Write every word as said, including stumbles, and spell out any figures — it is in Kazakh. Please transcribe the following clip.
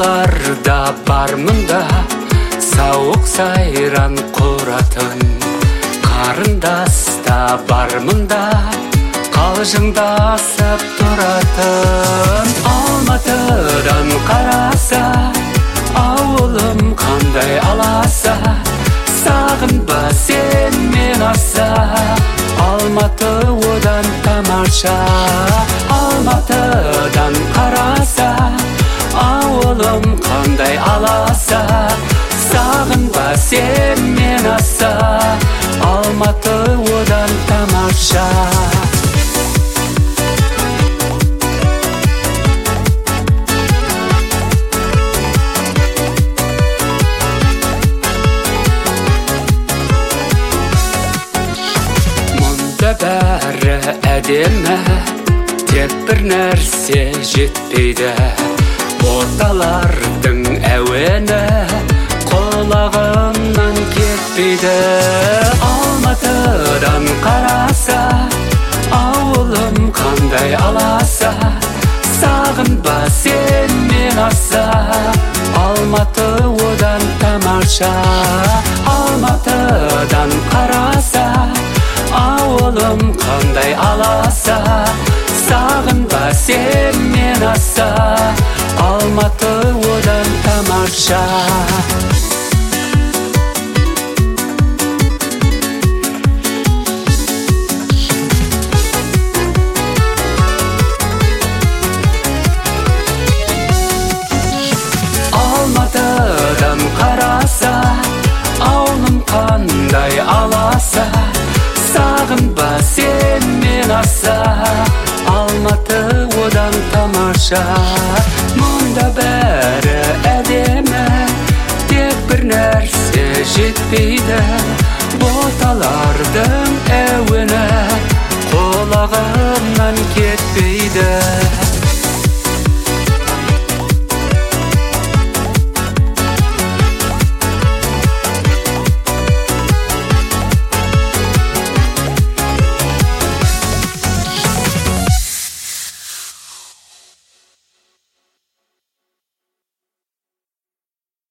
Боталарда бар мұнда сауық сайран құратын, қарындаста бар мұнда қалжыңдасып тұратын. Алматыдан қараса ауылым қандай аласа, сағынба сен мен аса, Алматы одан тамаша. Алматыдан қараса ауылым қандай аласа, сағынба сен мен аса, Алматы одан тамаша. Бәрі әдемі, тек бір нәрсе жетпейді. Боталардың әуені құлағымнан кетпейді. Алматыдан қараса ауылым қандай аласа, сағынба сен мен аса, Алматы одан тамаша. Алматыдан қараса ауылым қандай аласа, сағынба сен мен аса, Алматы одан тамаша. Алматыдан қараса ауылым қандай аласа, сағынба сен мен аса, Алматы одан тамаша. Мұнда бәрі әдемі, тек бір нәрсе жетпейді.